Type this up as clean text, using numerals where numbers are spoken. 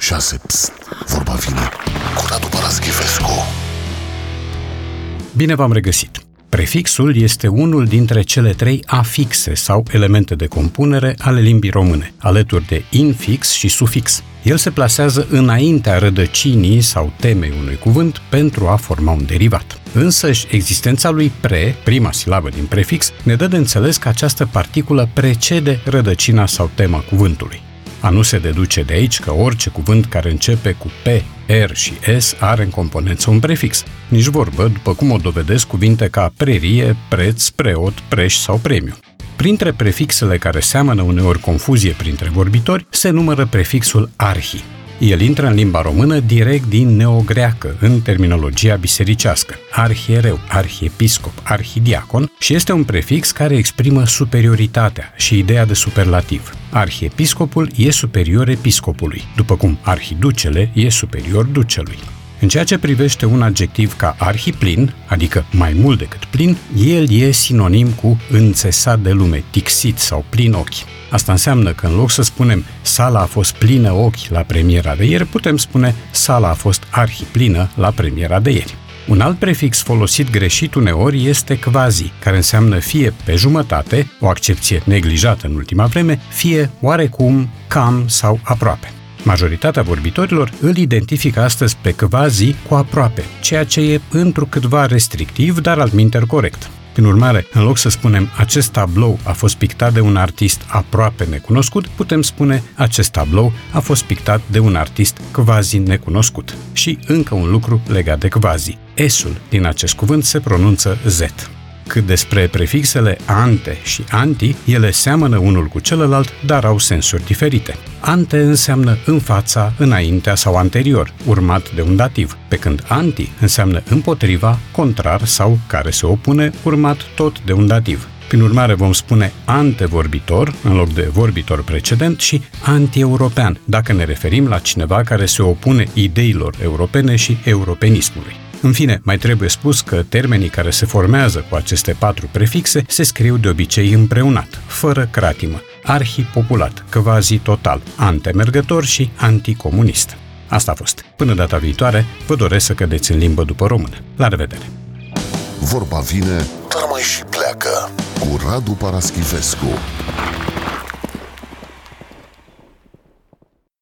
6. Psst, vorba vine cu Radu Paraschivescu. Bine v-am regăsit! Prefixul este unul dintre cele 3 afixe sau elemente de compunere ale limbii române, alături de infix și sufix. El se plasează înaintea rădăcinii sau temei unui cuvânt pentru a forma un derivat. Însăși, existența lui pre, prima silabă din prefix, ne dă de înțeles că această particulă precede rădăcina sau tema cuvântului. A nu se deduce de aici că orice cuvânt care începe cu P, R și S are în componență un prefix. Nici vorbă, după cum o dovedesc cuvinte ca prerie, preț, preot, preș sau premiu. Printre prefixele care seamănă uneori confuzie printre vorbitori, se numără prefixul arhi. El intră în limba română direct din neogreacă, în terminologia bisericească, arhiereu, arhiepiscop, arhidiacon, și este un prefix care exprimă superioritatea și ideea de superlativ. Arhiepiscopul e superior episcopului, după cum arhiducele e superior ducelui. În ceea ce privește un adjectiv ca arhiplin, adică mai mult decât plin, el e sinonim cu înțesat de lume, tixit sau plin ochi. Asta înseamnă că în loc să spunem sala a fost plină ochi la premiera de ieri, putem spune sala a fost arhiplină la premiera de ieri. Un alt prefix folosit greșit uneori este quasi, care înseamnă fie pe jumătate, o accepție neglijată în ultima vreme, fie oarecum, cam sau aproape. Majoritatea vorbitorilor îl identifică astăzi pe quasi cu aproape, ceea ce e întrucâtva restrictiv, dar altminteri corect. Prin urmare, în loc să spunem acest tablou a fost pictat de un artist aproape necunoscut, putem spune acest tablou a fost pictat de un artist quasi necunoscut. Și încă un lucru legat de quasi. S-ul din acest cuvânt se pronunță Z. Cât despre prefixele ante și anti, ele seamănă unul cu celălalt, dar au sensuri diferite. Ante înseamnă în fața, înaintea sau anterior, urmat de un dativ, pe când anti înseamnă împotriva, contrar sau care se opune, urmat tot de un dativ. Prin urmare vom spune antevorbitor în loc de vorbitor precedent și anti-european, dacă ne referim la cineva care se opune ideilor europene și europenismului. În fine, mai trebuie spus că termenii care se formează cu aceste 4 prefixe se scriu de obicei împreunat, fără cratimă, arhipopulat, quasi total, antemergător și anticomunist. Asta a fost. Până data viitoare, vă doresc să cădeți în limbă după română. La revedere! Vorba vine, dar mai și pleacă cu Radu Paraschivescu.